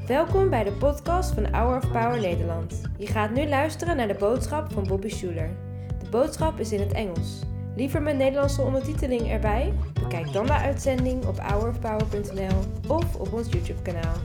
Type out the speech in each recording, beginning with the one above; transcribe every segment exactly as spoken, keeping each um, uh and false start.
Welkom bij de podcast van Hour of Power Nederland. Je gaat nu luisteren naar de boodschap van Bobby Schuler. De boodschap is in het Engels. Liever met Nederlandse ondertiteling erbij? Bekijk dan de uitzending op hour of power punt n l of op ons YouTube kanaal.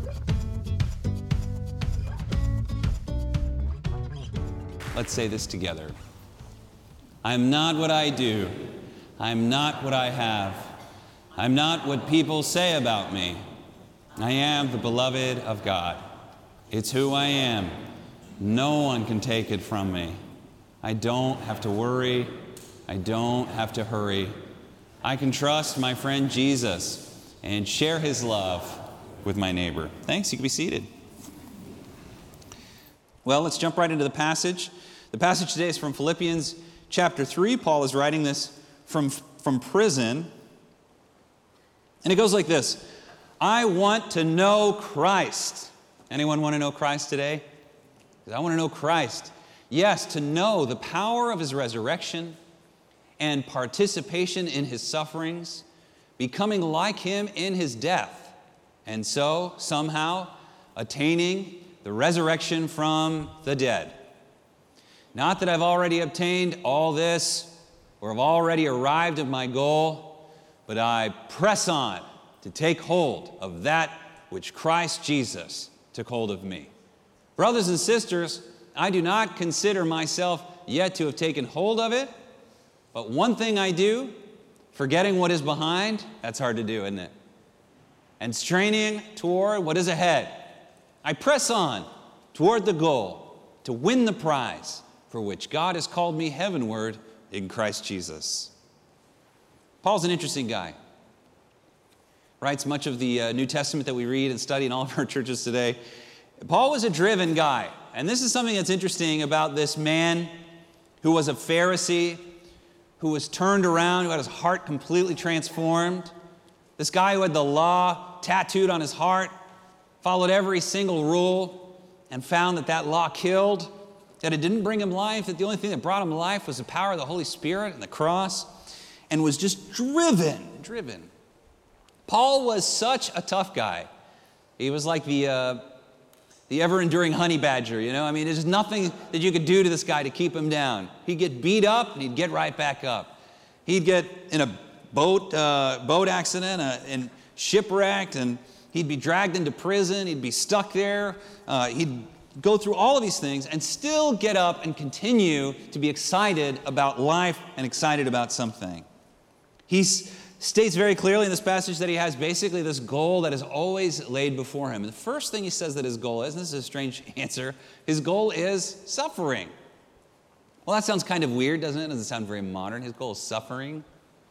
Let's say this together. I'm not what I do. I'm not what I have. I'm not what people say about me. I am the beloved of God. It's who I am. No one can take it from me. I don't have to worry. I don't have to hurry. I can trust my friend Jesus and share his love with my neighbor. Thanks, you can be seated. Well, let's jump right into the passage. The passage today is from Philippians chapter three. Paul is writing this from, from prison. And it goes like this. I want to know Christ. Anyone want to know Christ today? I want to know Christ. Yes, to know the power of his resurrection and participation in his sufferings, becoming like him in his death, and so somehow attaining the resurrection from the dead. Not that I've already obtained all this or have already arrived at my goal, but I press on to take hold of that which Christ Jesus took hold of me. Brothers and sisters, I do not consider myself yet to have taken hold of it, but one thing I do, forgetting what is behind, that's hard to do, isn't it? And straining toward what is ahead, I press on toward the goal to win the prize for which God has called me heavenward in Christ Jesus. Paul's an interesting guy. Writes much of the uh, New Testament that we read and study in all of our churches today. Paul was a driven guy. And this is something that's interesting about this man who was a Pharisee, who was turned around, who had his heart completely transformed. This guy who had the law tattooed on his heart, followed every single rule, and found that that law killed, that it didn't bring him life, that the only thing that brought him life was the power of the Holy Spirit and the cross, and was just driven, driven. Paul was such a tough guy. He was like the uh, the ever-enduring honey badger, you know? I mean, there's nothing that you could do to this guy to keep him down. He'd get beat up, and he'd get right back up. He'd get in a boat uh, boat accident uh, and shipwrecked, and he'd be dragged into prison. He'd be stuck there. Uh, he'd go through all of these things and still get up and continue to be excited about life and excited about something. He's states very clearly in this passage that he has basically this goal that is always laid before him. And the first thing he says that his goal is, and this is a strange answer, his goal is suffering. Well, that sounds kind of weird, doesn't it? It doesn't sound very modern. His goal is suffering.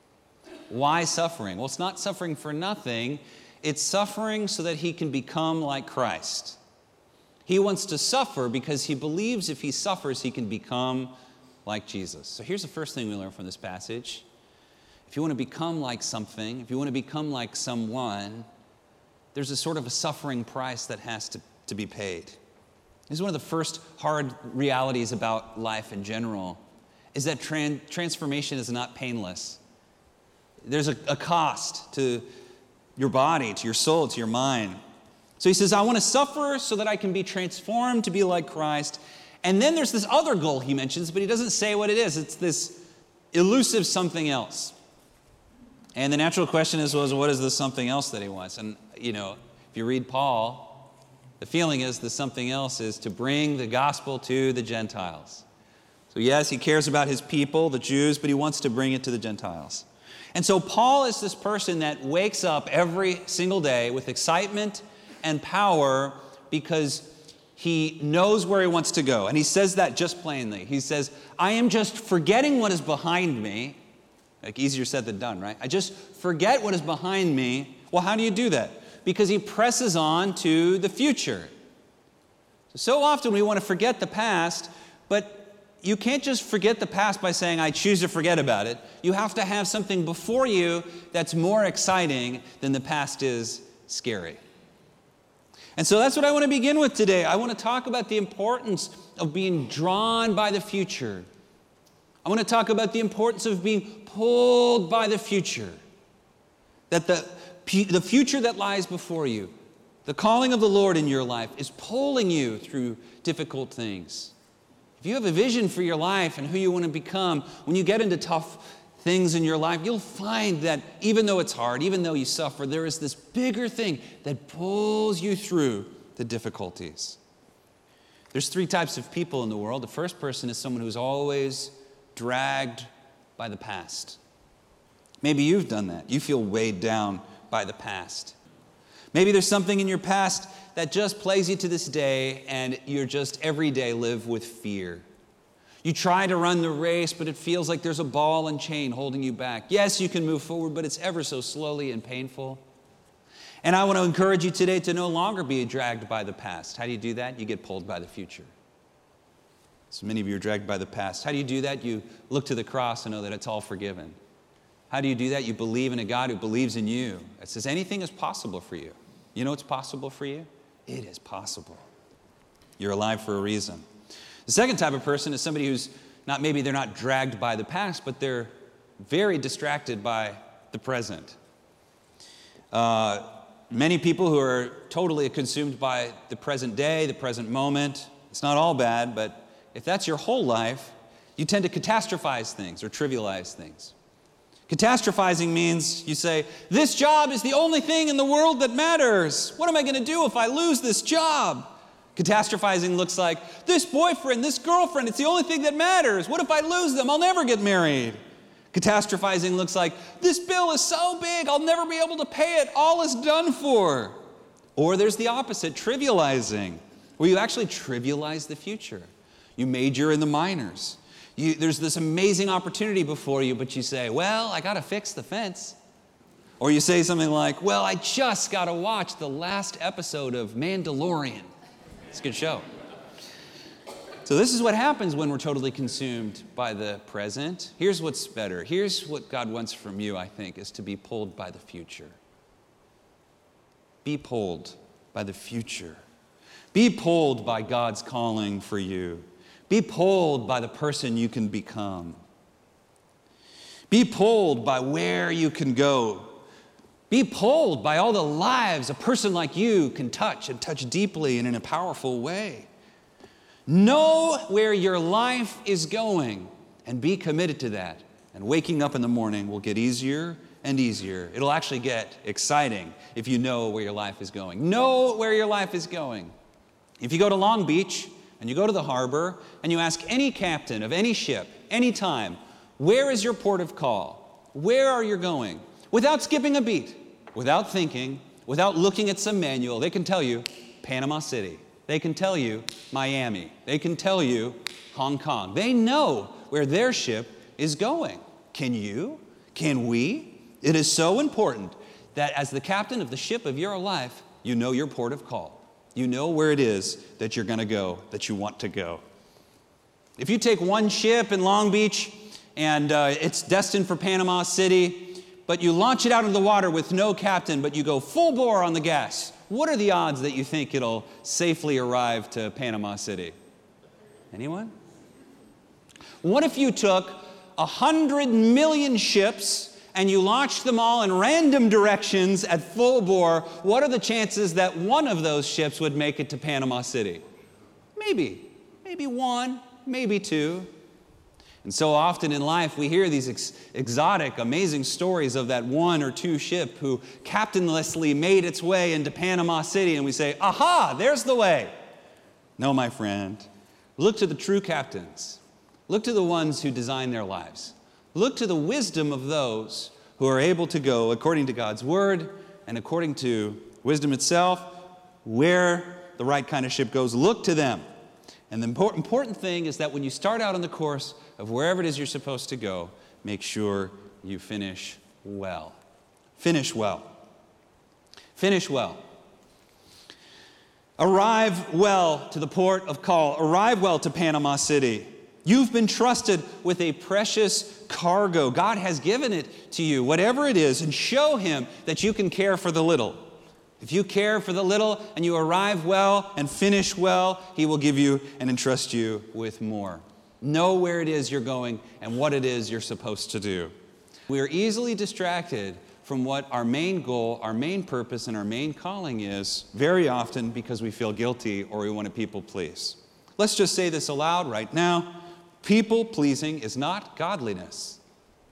Why suffering? Well, it's not suffering for nothing. It's suffering so that he can become like Christ. He wants to suffer because he believes if he suffers, he can become like Jesus. So here's the first thing we learn from this passage. If you want to become like something, if you want to become like someone, there's a sort of a suffering price that has to, to be paid. This is one of the first hard realities about life in general, is that tran- transformation is not painless. There's a, a cost to your body, to your soul, to your mind. So he says, I want to suffer so that I can be transformed to be like Christ. And then there's this other goal he mentions, but he doesn't say what it is. It's this elusive something else. And the natural question is, well, what is the something else that he wants? And, you know, if you read Paul, the feeling is the something else is to bring the gospel to the Gentiles. So yes, he cares about his people, the Jews, but he wants to bring it to the Gentiles. And so Paul is this person that wakes up every single day with excitement and power because he knows where he wants to go. And he says that just plainly. He says, I am just forgetting what is behind me. Like easier said than done, right? I just forget what is behind me. Well, how do you do that? Because he presses on to the future. So often we want to forget the past, but you can't just forget the past by saying, I choose to forget about it. You have to have something before you that's more exciting than the past is scary. And so that's what I want to begin with today. I want to talk about the importance of being drawn by the future. I want to talk about the importance of being pulled by the future. That the, the future that lies before you, The calling of the Lord in your life is pulling you through difficult things. If you have a vision for your life and who you want to become, when you get into tough things in your life, you'll find that even though it's hard, even though you suffer, there is this bigger thing that pulls you through the difficulties. There's three types of people in the world. The first person is someone who's always dragged by the past. Maybe you've done that. You feel weighed down by the past. Maybe there's something in your past that just plagues you to this day, and you're just every day live with fear. You try to run the race, but it feels like there's a ball and chain holding you back. Yes, you can move forward, but it's ever so slowly and painful. And I want to encourage you today to no longer be dragged by the past. How do you do that? You get pulled by the future. So many of you are dragged by the past. How do you do that? You look to the cross and know that it's all forgiven. How do you do that? You believe in a God who believes in you. It says anything is possible for you. You know what's possible for you? It is possible. You're alive for a reason. The second type of person is somebody who's not, maybe they're not dragged by the past, but they're very distracted by the present. Uh, many people who are totally consumed by the present day, the present moment. It's not all bad, but if that's your whole life, you tend to catastrophize things or trivialize things. Catastrophizing means you say, this job is the only thing in the world that matters. What am I going to do if I lose this job? Catastrophizing looks like, this boyfriend, this girlfriend, it's the only thing that matters. What if I lose them? I'll never get married. Catastrophizing looks like, this bill is so big, I'll never be able to pay it. All is done for. Or there's the opposite, trivializing, where you actually trivialize the future. You major in the minors. You, there's this amazing opportunity before you, but you say, well, I got to fix the fence. Or you say something like, well, I just got to watch the last episode of Mandalorian. It's a good show. So this is what happens when we're totally consumed by the present. Here's what's better. Here's what God wants from you, I think, is to be pulled by the future. Be pulled by the future. Be pulled by God's calling for you. Be pulled by the person you can become. Be pulled by where you can go. Be pulled by all the lives a person like you can touch and touch deeply and in a powerful way. Know where your life is going and be committed to that. And waking up in the morning will get easier and easier. It'll actually get exciting if you know where your life is going. Know where your life is going. If you go to Long Beach, and you go to the harbor, and you ask any captain of any ship, any time, where is your port of call? Where are you going? Without skipping a beat, without thinking, without looking at some manual, they can tell you Panama City. They can tell you Miami. They can tell you Hong Kong. They know where their ship is going. Can you? Can we? It is so important that as the captain of the ship of your life, you know your port of call. You know where it is that you're going to go, that you want to go. If you take one ship in Long Beach and uh, it's destined for Panama City, but you launch it out into the water with no captain, but you go full bore on the gas, what are the odds that you think it'll safely arrive to Panama City? Anyone? What if you took a hundred million ships and you launched them all in random directions at full bore? What are the chances that one of those ships would make it to Panama City? Maybe. Maybe one, maybe two. And so often in life, we hear these ex- exotic, amazing stories of that one or two ship who captainlessly made its way into Panama City, and we say, aha, there's the way. No, my friend. Look to the true captains. Look to the ones who design their lives. Look to the wisdom of those who are able to go according to God's word and according to wisdom itself, where the right kind of ship goes. Look to them. And the important, important thing is that when you start out on the course of wherever it is you're supposed to go, make sure you finish well. Finish well. Finish well. Arrive well to the port of call. Arrive well to Panama City. You've been trusted with a precious cargo. God has given it to you, whatever it is, and show Him that you can care for the little. If you care for the little and you arrive well and finish well, He will give you and entrust you with more. Know where it is you're going and what it is you're supposed to do. We are easily distracted from what our main goal, our main purpose, and our main calling is, very often because we feel guilty or we want to people please. Let's just say this aloud right now. People pleasing is not godliness.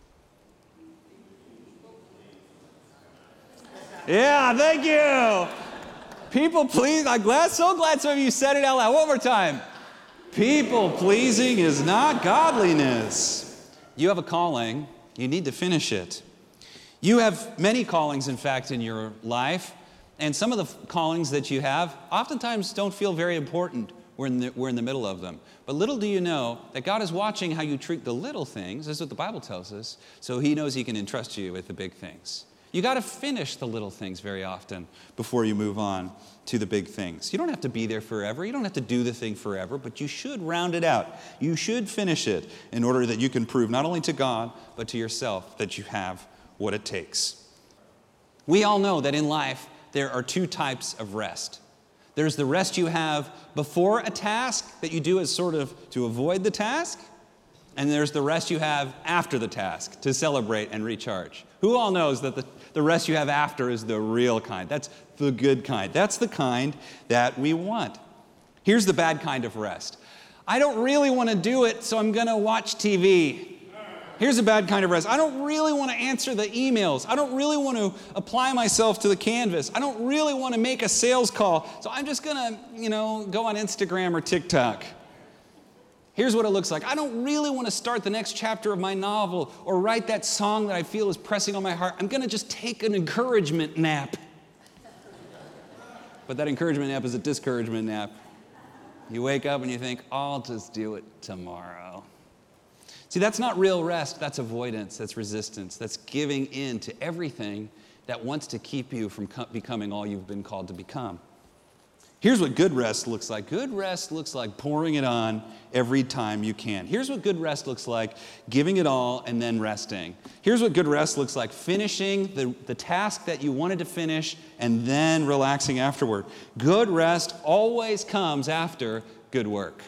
Yeah, thank you. People please, I'm glad, so glad some of you said it out loud. One more time. People pleasing is not godliness. You have a calling, you need to finish it. You have many callings, in fact, in your life, and some of the callings that you have oftentimes don't feel very important. We're in the, we're in the middle of them. But little do you know that God is watching how you treat the little things, that's what the Bible tells us, so he knows he can entrust you with the big things. You got to finish the little things very often before you move on to the big things. You don't have to be there forever. You don't have to do the thing forever, but you should round it out. You should finish it in order that you can prove not only to God, but to yourself that you have what it takes. We all know that in life, there are two types of rest. There's the rest you have before a task that you do as sort of to avoid the task, and there's the rest you have after the task to celebrate and recharge. Who all knows that the, the rest you have after is the real kind? That's the good kind. That's the kind that we want. Here's the bad kind of rest. I don't really want to do it, so I'm going to watch T V. Here's a bad kind of rest. I don't really want to answer the emails. I don't really want to apply myself to the canvas. I don't really want to make a sales call, so I'm just going to, you know, go on Instagram or TikTok. Here's what it looks like. I don't really want to start the next chapter of my novel or write that song that I feel is pressing on my heart. I'm going to just take an encouragement nap. But that encouragement nap is a discouragement nap. You wake up and you think, I'll just do it tomorrow. See, that's not real rest. That's avoidance. That's resistance. That's giving in to everything that wants to keep you from co- becoming all you've been called to become. Here's what good rest looks like. Good rest looks like pouring it on every time you can. Here's what good rest looks like, giving it all and then resting. Here's what good rest looks like, finishing the, the task that you wanted to finish and then relaxing afterward. Good rest always comes after good work.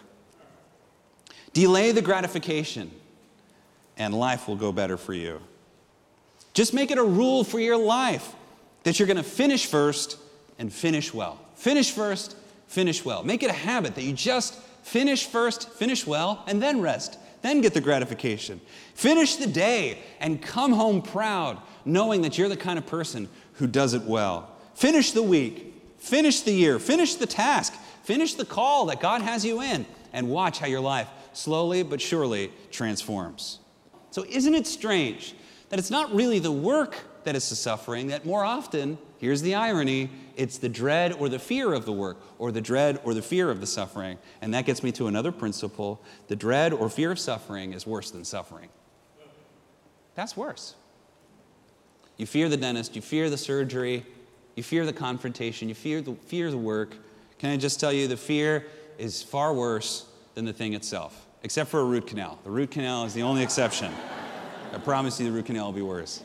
Delay the gratification, and life will go better for you. Just make it a rule for your life that you're going to finish first and finish well. Finish first, finish well. Make it a habit that you just finish first, finish well, and then rest. Then get the gratification. Finish the day and come home proud, knowing that you're the kind of person who does it well. Finish the week. Finish the year. Finish the task. Finish the call that God has you in, and watch how your life slowly but surely transforms. So isn't it strange that it's not really the work that is the suffering, that more often, here's the irony, it's the dread or the fear of the work, or the dread or the fear of the suffering. And that gets me to another principle. The dread or fear of suffering is worse than suffering. That's worse. You fear the dentist, you fear the surgery, you fear the confrontation, you fear the, fear the work. Can I just tell you, the fear is far worse than the thing itself, except for a root canal. The root canal is the only exception. I promise you the root canal will be worse.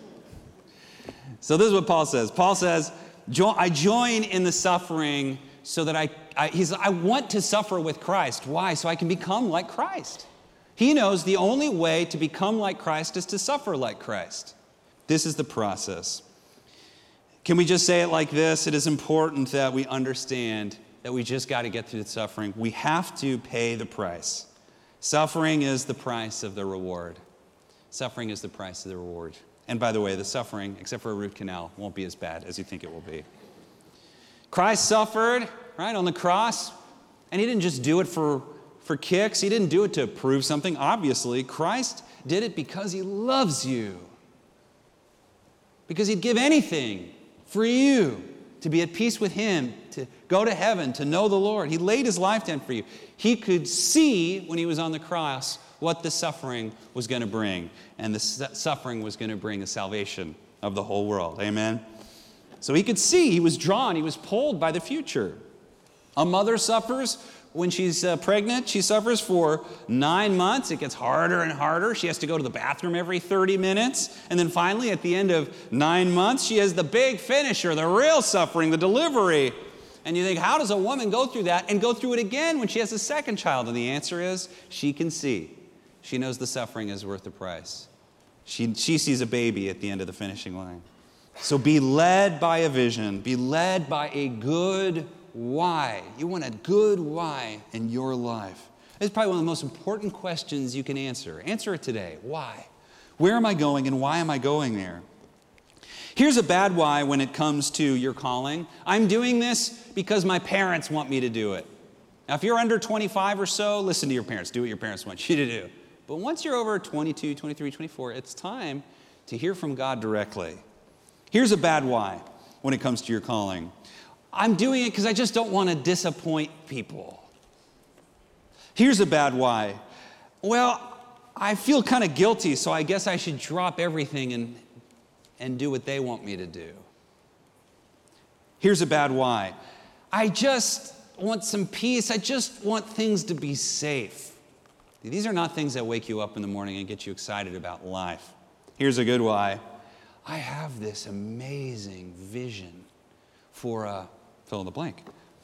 So this is what Paul says. Paul says, I join in the suffering so that I, I, he's, I want to suffer with Christ. Why? So I can become like Christ. He knows the only way to become like Christ is to suffer like Christ. This is the process. Can we just say it like this? It is important that we understand that we just got to get through the suffering. We have to pay the price. Suffering is the price of the reward. Suffering is the price of the reward. And by the way, the suffering, except for a root canal, won't be as bad as you think it will be. Christ suffered, right, on the cross, and he didn't just do it for, for kicks. He didn't do it to prove something. Obviously, Christ did it because he loves you. Because he'd give anything for you to be at peace with him, to go to heaven, to know the Lord. He laid his life down for you. He could see when he was on the cross what the suffering was going to bring. And the su- suffering was going to bring the salvation of the whole world. Amen? So he could see, he was drawn, he was pulled by the future. A mother suffers when she's uh, pregnant. She suffers for nine months. It gets harder and harder. She has to go to the bathroom every thirty minutes. And then finally, at the end of nine months, she has the big finisher, the real suffering, the delivery. And you think, how does a woman go through that and go through it again when she has a second child? And the answer is, she can see. She knows the suffering is worth the price. She, she sees a baby at the end of the finishing line. So be led by a vision. Be led by a good why. You want a good why in your life. It's probably one of the most important questions you can answer. Answer it today. Why? Where am I going and why am I going there? Here's a bad why when it comes to your calling. I'm doing this because my parents want me to do it. Now, if you're under twenty-five or so, listen to your parents. Do what your parents want you to do. But once you're over twenty-two, twenty-three, twenty-four, it's time to hear from God directly. Here's a bad why when it comes to your calling. I'm doing it because I just don't want to disappoint people. Here's a bad why. Well, I feel kind of guilty, so I guess I should drop everything and, and do what they want me to do. Here's a bad why. I just want some peace. I just want things to be safe. These are not things that wake you up in the morning and get you excited about life. Here's a good why. I have this amazing vision for a fill in the blank.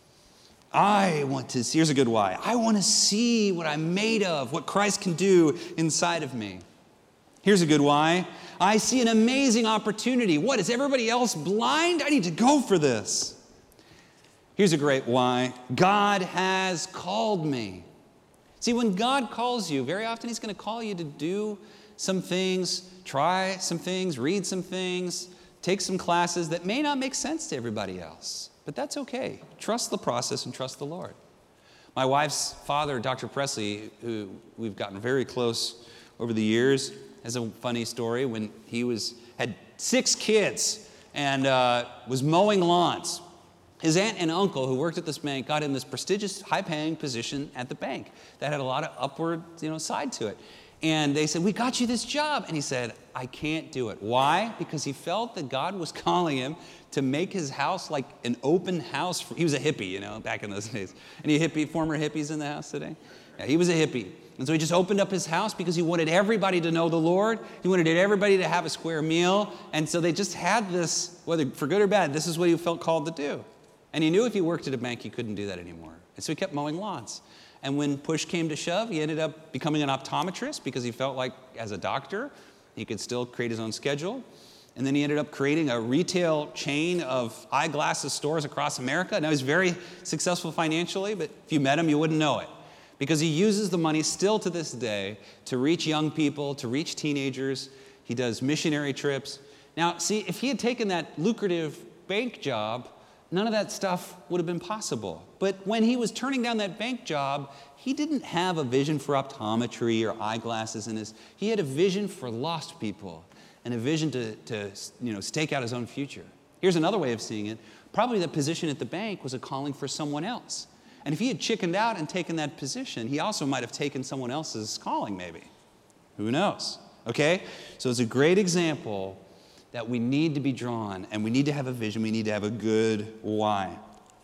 I want to see, here's a good why. I want to see what I'm made of, what Christ can do inside of me. Here's a good why. I see an amazing opportunity. What, is everybody else blind? I need to go for this. Here's a great why. God has called me. See, when God calls you, very often he's going to call you to do some things, try some things, read some things, take some classes that may not make sense to everybody else. But that's okay. Trust the process and trust the Lord. My wife's father, Doctor Presley, who we've gotten very close over the years, has a funny story. When he was had six kids and uh, was mowing lawns, his aunt and uncle, who worked at this bank, got him this prestigious, high-paying position at the bank that had a lot of upward, you know, side to it. And they said, we got you this job. And he said, I can't do it. Why? Because he felt that God was calling him to make his house like an open house. For, he was a hippie, you know, back in those days. Any hippie, former hippies in the house today? Yeah, he was a hippie. And so he just opened up his house because he wanted everybody to know the Lord. He wanted everybody to have a square meal. And so they just had this, whether for good or bad, this is what he felt called to do. And he knew if he worked at a bank, he couldn't do that anymore. And so he kept mowing lawns. And when push came to shove, he ended up becoming an optometrist because he felt like as a doctor, he could still create his own schedule. And then he ended up creating a retail chain of eyeglasses stores across America. Now he's very successful financially, but if you met him, you wouldn't know it. Because he uses the money still to this day to reach young people, to reach teenagers. He does missionary trips. Now, see, if he had taken that lucrative bank job, none of that stuff would have been possible. But when he was turning down that bank job, he didn't have a vision for optometry or eyeglasses in his. He had a vision for lost people and a vision to, to you know, stake out his own future. Here's another way of seeing it. Probably the position at the bank was a calling for someone else. And if he had chickened out and taken that position, he also might have taken someone else's calling maybe. Who knows? Okay? So it's a great example that we need to be drawn, and we need to have a vision. We need to have a good why.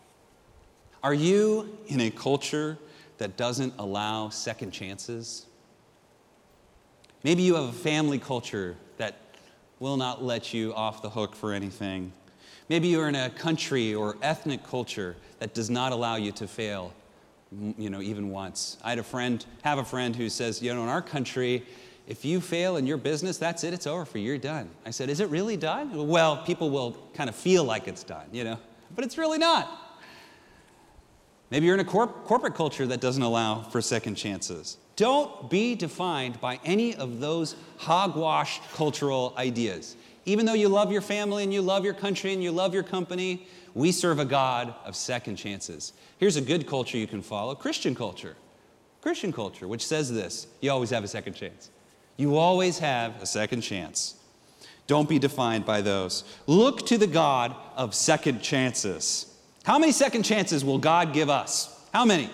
Are you in a culture that doesn't allow second chances? Maybe you have a family culture that will not let you off the hook for anything. Maybe you're in a country or ethnic culture that does not allow you to fail, you know, even once. I had a friend, have a friend who says, you know, in our country, if you fail in your business, that's it, it's over for you, you're done. I said, is it really done? Well, people will kind of feel like it's done, you know, but it's really not. Maybe you're in a corp- corporate culture that doesn't allow for second chances. Don't be defined by any of those hogwash cultural ideas. Even though you love your family and you love your country and you love your company, we serve a God of second chances. Here's a good culture you can follow, Christian culture. Christian culture, which says this, you always have a second chance. You always have a second chance. Don't be defined by those. Look to the God of second chances. How many second chances will God give us? How many?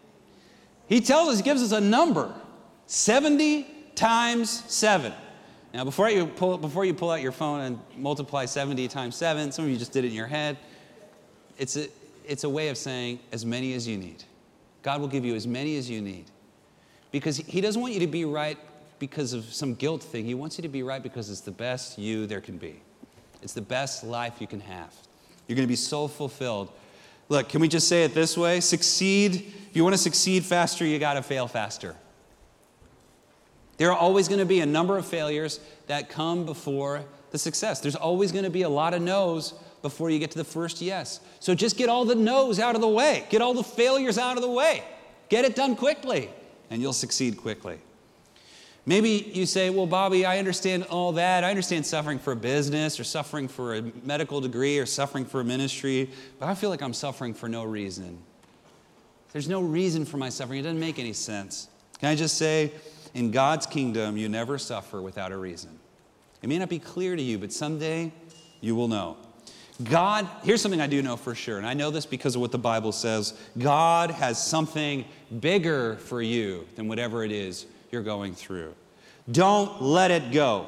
He tells us, he gives us a number, seventy times seven. Now, before you pull, before you pull out your phone and multiply seventy times seven, some of you just did it in your head, it's a, it's a way of saying as many as you need. God will give you as many as you need. Because he doesn't want you to be right because of some guilt thing. He wants you to be right because it's the best you there can be. It's the best life you can have. You're going to be so fulfilled. Look, can we just say it this way? Succeed. If you want to succeed faster, you got to fail faster. There are always going to be a number of failures that come before the success. There's always going to be a lot of no's before you get to the first yes. So just get all the no's out of the way. Get all the failures out of the way. Get it done quickly, and you'll succeed quickly. Maybe you say, well, Bobby, I understand all that. I understand suffering for a business or suffering for a medical degree or suffering for a ministry, but I feel like I'm suffering for no reason. There's no reason for my suffering. It doesn't make any sense. Can I just say, in God's kingdom, you never suffer without a reason. It may not be clear to you, but someday you will know. God, here's something I do know for sure, and I know this because of what the Bible says. God has something bigger for you than whatever it is you're going through. Don't let it go.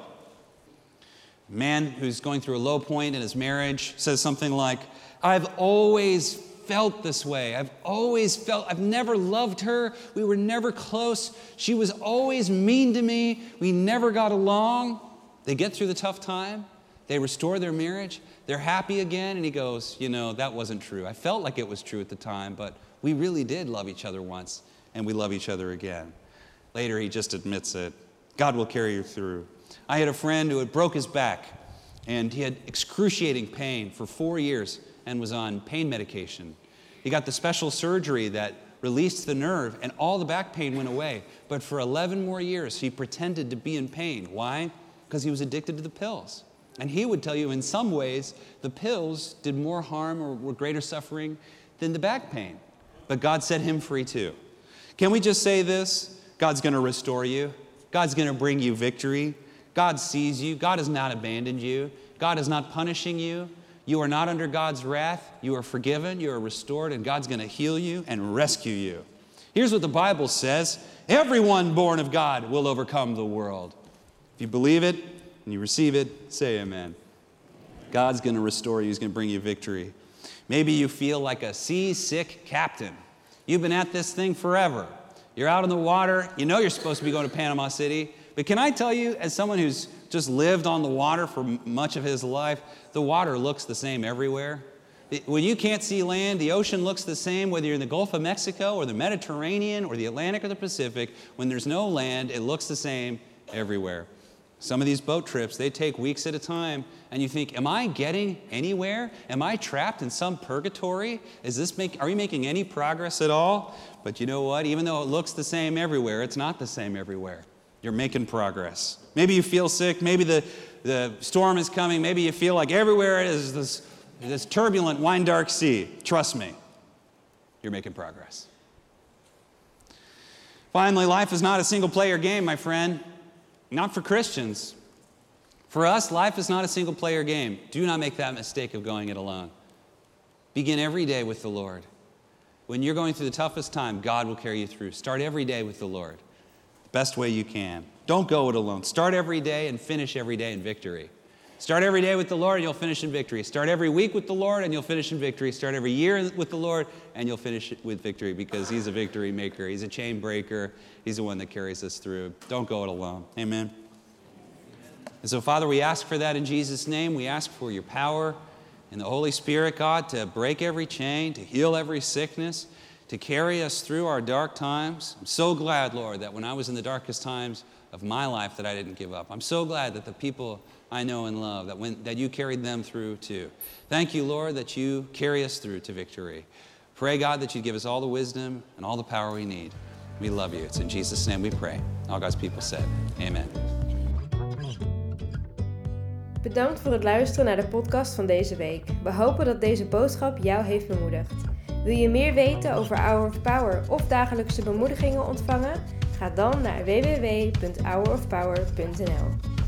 A man who's going through a low point in his marriage says something like, I've always felt this way. I've always felt, I've never loved her. We were never close. She was always mean to me. We never got along. They get through the tough time. They restore their marriage. They're happy again. And he goes, you know, that wasn't true. I felt like it was true at the time, but we really did love each other once, and we love each other again. Later, he just admits it. God will carry you through. I had a friend who had broke his back, and he had excruciating pain for four years and was on pain medication. He got the special surgery that released the nerve, and all the back pain went away. But for eleven more years, he pretended to be in pain. Why? Because he was addicted to the pills. And he would tell you in some ways, the pills did more harm or were greater suffering than the back pain. But God set him free too. Can we just say this? God's going to restore you. God's going to bring you victory. God sees you. God has not abandoned you. God is not punishing you. You are not under God's wrath. You are forgiven. You are restored, and God's going to heal you and rescue you. Here's what the Bible says. Everyone born of God will overcome the world. If you believe it and you receive it, say amen. God's going to restore you. He's going to bring you victory. Maybe you feel like a seasick captain. You've been at this thing forever. You're out on the water. You know you're supposed to be going to Panama City. But can I tell you, as someone who's just lived on the water for much of his life, the water looks the same everywhere. When you can't see land, the ocean looks the same, whether you're in the Gulf of Mexico or the Mediterranean or the Atlantic or the Pacific. When there's no land, it looks the same everywhere. Some of these boat trips, they take weeks at a time, and you think, am I getting anywhere? Am I trapped in some purgatory? Is this make, are we making any progress at all? But you know what? Even though it looks the same everywhere, it's not the same everywhere. You're making progress. Maybe you feel sick. Maybe the, the storm is coming. Maybe you feel like everywhere is this, this turbulent, wine-dark sea. Trust me, you're making progress. Finally, life is not a single-player game, my friend. Not for Christians. For us, life is not a single-player game. Do not make that mistake of going it alone. Begin every day with the Lord. When you're going through the toughest time, God will carry you through. Start every day with the Lord. The best way you can. Don't go it alone. Start every day and finish every day in victory. Start every day with the Lord and you'll finish in victory. Start every week with the Lord and you'll finish in victory. Start every year with the Lord and you'll finish with victory, because He's a victory maker. He's a chain breaker. He's the one that carries us through. Don't go it alone. Amen. And so, Father, we ask for that in Jesus' name. We ask for your power and the Holy Spirit, God, to break every chain, to heal every sickness, to carry us through our dark times. I'm so glad, Lord, that when I was in the darkest times of my life that I didn't give up. I'm so glad that the people I know and love, that when that you carried them through too. Thank you, Lord, that you carry us through to victory. Pray, God, that you give us all the wisdom and all the power we need. We love you. It's in Jesus' name we pray. All God's people said, amen. Bedankt voor het luisteren naar de podcast van deze week. We hopen dat deze boodschap jou heeft bemoedigd. Wil je meer weten over Hour of Power of dagelijkse bemoedigingen ontvangen? Ga dan naar w w w punt hour of power punt n l.